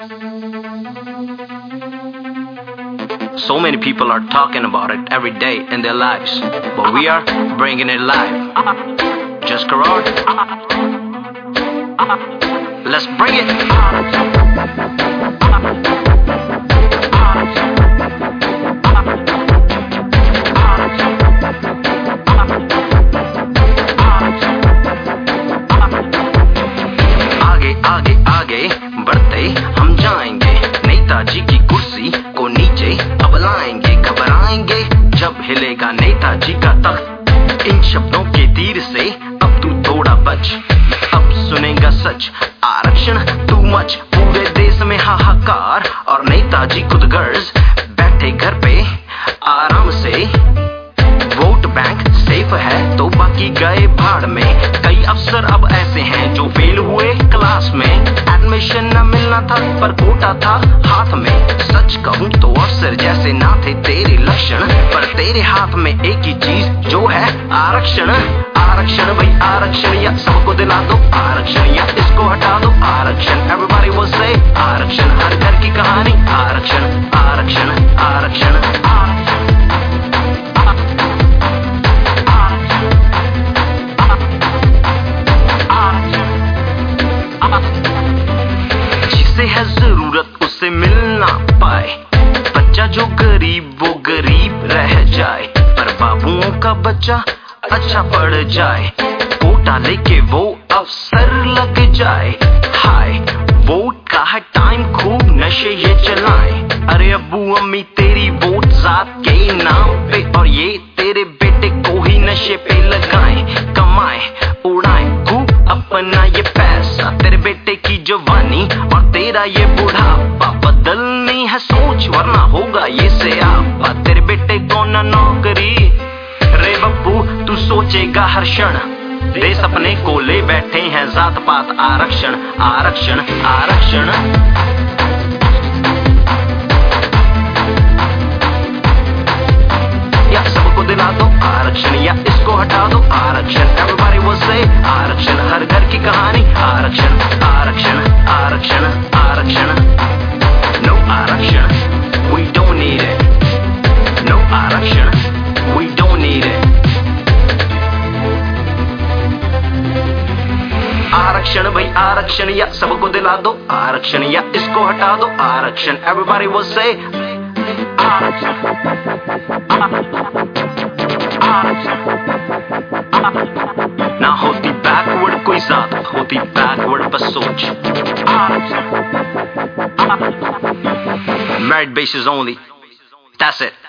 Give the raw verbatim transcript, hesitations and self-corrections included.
So many people are talking about it every day in their lives, but we are bringing it live. Just Karor. Let's bring it. आगे आगे आगे बढ़ते हम जाएंगे, नेताजी की कुर्सी को नीचे अब लाएंगे। घबराएंगे जब हिलेगा नेताजी का तख्त, इन शब्दों के तीर से अब तू थोड़ा बच। अब सुनेगा सच, आरक्षण टू मच, पूरे देश में हाहाकार और नेताजी खुद गर्ज, बैठे घर पे आराम से। वोट बैंक सेफ है तो बाकी गए भाड़ में। कई अफसर अब ऐसे हैं जो फेल हुए क्लास में। एडमिशन न मिलना था पर कोटा था हाथ में। सच कहूं तो अफसर जैसे ना थे तेरे लक्षण, पर तेरे हाथ में एक ही चीज जो है आरक्षण। आरक्षण भाई आरक्षण, या सबको दिला दो आरक्षण, या इसको हटा दो आरक्षण। एवरीबॉडी विल से आरक्षण, हर घर की कहानी आरक्षण आरक्षण आरक्षण आरक्षण। जिसे है जरूरत उसे मिल ना पाए, बच्चा जो गरीब वो गरीब रह जाए, पर बाबुओं का बच्चा अच्छा पढ़ जाए। कोटा लेके वो अफसर लग जाए। हाय वोट का है टाइम, खूब नशे ये चलाए। अरे अब्बू अम्मी तेरी वोट जात के नाम पे, और ये तेरे बेटे को ही नशे पे लगाए। कमाए उड़ाए खूब अपना ये पैसा, तेरे बेटे की जवानी और तेरा ये बुढ़ापा। बदलनी है सोच वरना होगा ये सियापा। तेरे बेटे को ना नौकरी रे बब्बू, तू सोचेगा हर क्षण। देश अपने को ले बैठे हैं जात पात आरक्षण आरक्षण आरक्षण। या सबको दिला दो आरक्षण, या इसको हटा दो आरक्षण। एवरीबॉडी विल से आरक्षण, हर घर की कहानी आरक्षण आरक्षण आरक्षण आरक्षण। नो आरक्षण we don't need it. No आरक्षण we don't need it. आरक्षण भाई आरक्षण, या सबको दिला दो आरक्षण, या इसको हटा दो आरक्षण। एवरीबॉडी विल से ना होती बैकवर्ड कोई जात, होती बैकवर्ड बस सोच। Merit basis only. That's it.